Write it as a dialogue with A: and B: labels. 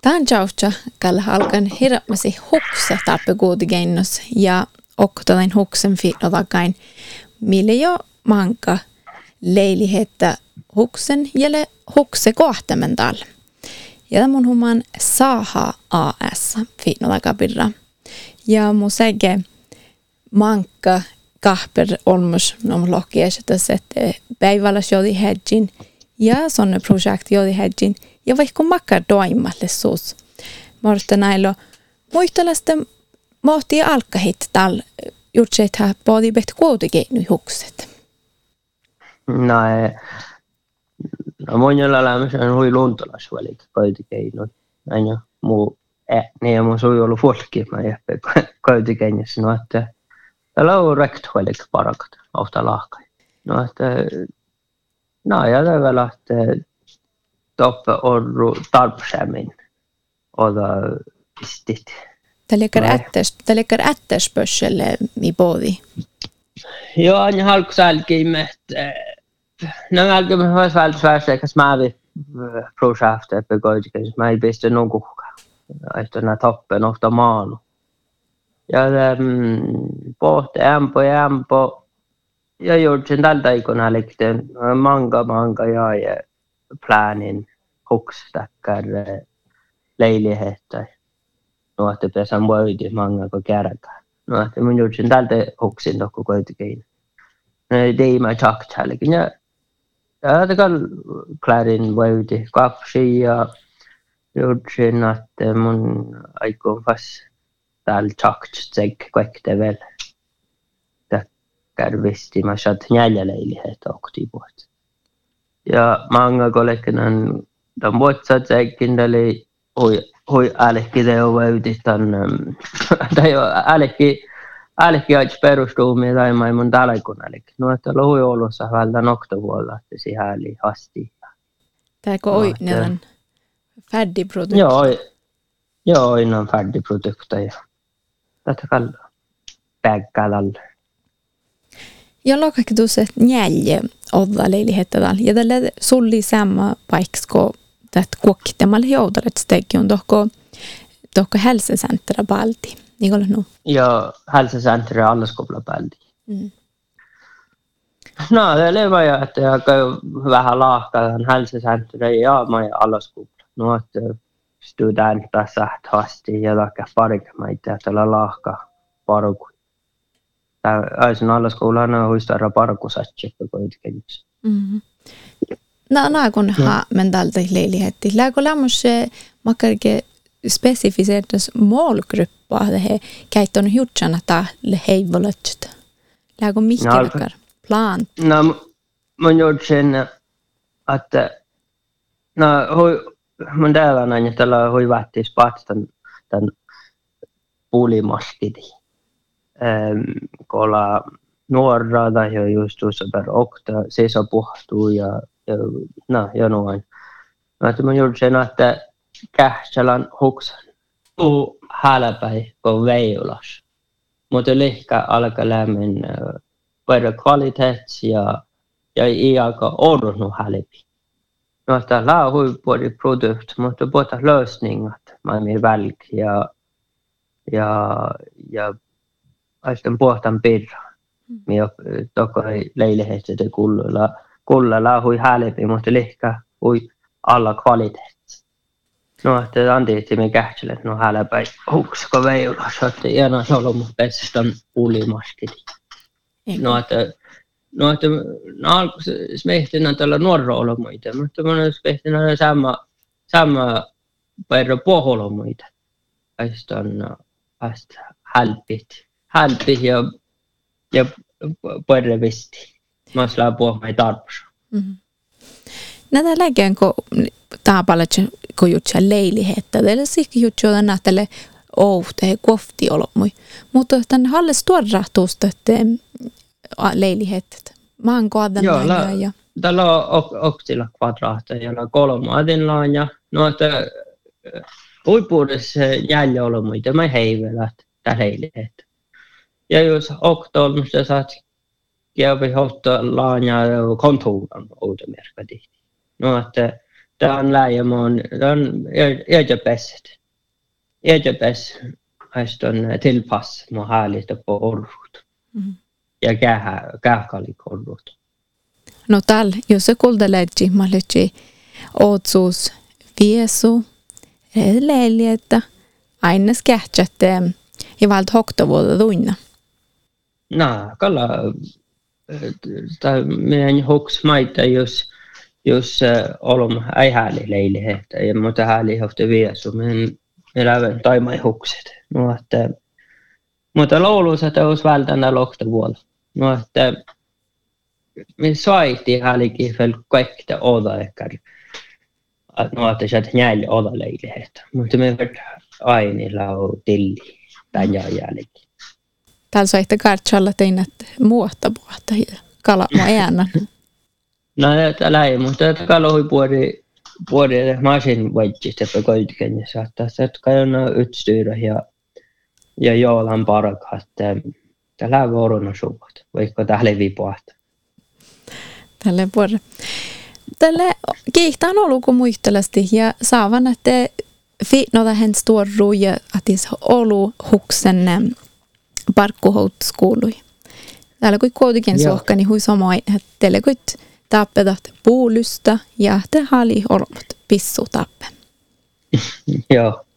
A: Tämän jauhtsa kalla alkan hirveästi hukse tappekuutikeinnos ja oktotain huksen fiilotakain, mille jo manka leilihettä huksen jälle hukse kohtamentall. Ja mun human Saha AS fiilotakapirra. Ja mun säge manka kahper olmus nom lohkiestas, että päivällä jodi hedgin ja sonne projekt jodi hedgin. Ja vaikka makka doimalle suus. Morta näillä muistalaista mohtia alkahit tal jutseita podi bet kuitenkin hukset.
B: No monella lämmössä hui luntalas välikä kuitenkin näin jo muu niin mun sui ollut folki mä jäppe kuitenkin no että täällä on rekt välikä parakat ofta lahkai. No että ja tämä lähtee toppe orru tarpsämin oda pistit.
A: Tällä ättäspösselle mi bodi.
B: Joo, aina halkusälkiimme, että nämä alkimme myös välttämättä, että mä vi projektet begoidikin, mä ei pistä nukukaan. Että nämä toppen ofta maanu. Ja pohti ämpo. Ja juuri tältä ikona likten manga ja planin hukstakkar leilihettä. No, että pesän voidi manga ko kärkää. No, että mun juuri tältä huksin tokko kuitenkin. Deima tjaktälläkin. Ja tekal klarin voidi kapsi ja juuri että mun aikon fas täällä tjaktseg kaikte vel. Kärvisti mä saat jäljäleilihettä oktipuot. Ja manga kolleginan tämän vuotsat säkin täli hui älkki teo väytitan tai älkki aits perustuumi tai mun talaikun älkki. No että hui olossa vältän oktovuolla että siihen oli hasti.
A: Tääkö oi nelan färdigprodukt?
B: Joo, innan färdigprodukter. Tätä kallaa pägkälällä.
A: Ja lokakki tuossa njälje odda leilihettä ja tällä sulli samma paiksko tätä kuokkitemalla joudaret stegi on tohko hälsocentra balti. Niin kuin nu.
B: Ja hälsocentra alla skola balti. No, det lever jag att jag kan vähän laahkaa hälsocentra ja mä alla skola. No, että studenta saht hasti ja lakka parikmaita tällä laahkaa paruku. Aisin alla skolan on huistara parkusatsikko kuitenkin.
A: No, kun ha mentalta leilihetti. Läggo lämmus makarke specificertas målgruppa det här käytön hutsana tälle heivolotsta. Läggo miskilkar plan.
B: No, mun gjort sen että mun täällä näin tällä hui vähtis patstan tän pulimaskiti. Kolla nuorra tai just tuossa per okta sesa puhtuu ja noin. Mutta mun juuri sen, että kähtsälän huksan uu hälpäi kun veilas. Mutta lihkä alkaa lämmin per kvalitets ja ei aika ornu hälpi. No että laa hui produkt, mutta puhuta lösningat, mä min välk ja aistan puhtaan pirra. Minä tokoi leiliheistä te kullalla hui hälpi, mutta lihkä hui alla kvalitets. No että antiitti me kähtselet no hälpäi huksko veilas, että iäna solmu pestan ulimaskit. No että alkus smehtinä tällä nuorra olomuita, mutta mä olen smehtinä sama perro poholomuita. Aistan hälpi ja perrevisti. Mä slaa puhumaan tarpeessa.
A: Näitä läkeen, kun taapalatsen, kun jutsia leilihettä, teillä sikki jutsia nähtele ouhtee kofti olomui. Mutta tämän halles tuorrahtuusta, että leilihettä. Mä oon kohdan näin ja...
B: Täällä on oktilla kvadraata ja kolmaadillaan ja no, että huippuudessa jäljellä olomuita, mä heivelät tää leilihettä. Ja jos oktolmista saat käydä hoitaa laanja kontoran outomerkati. No, että Tämä on läjämoon, tämä on jätepes, häistä on tilpass mun häälistä på orrut. Ja kähkalikorrut.
A: No täällä, jos se kultaledji, mä lytsi ootsuus viesu, leili, että aina skähtsät ja valt hoktavuoda tuinna.
B: No, kalla, meidän hoks maita, jos olom ei hääli leilihettä, ja muuta hääli hofte viesu, me läven taimai hukset. No, että mutta laulussa olisi välttämättä lohtavuoda. No, että me saiti häälikin vielä kaikki oda ehkä. No, että se näille oda leilihettä. Mutta me aina lau tilli tämän jälkeen.
A: Täällä saitte kartsalla teinät muottapuhta kala mua äänän.
B: No, täällä ei, mutta kalohui puoli masin vajitsista på koitiken. Så att kan utstyra ja joolan parka, että tällä vuorona suvat, vaikka tälle vipuat.
A: Tälle vuoro. Tälle kiihtaan ollut kuin muistelasti ja saavan, että fiitnota hän stuoruu ja atis olu huksen parkkuhoutskoului. Täällä kui koodikin suhka, niin hui samoin, että teille kui tappetat puulusta ja te hali olmat pissu tappe.
B: Joo.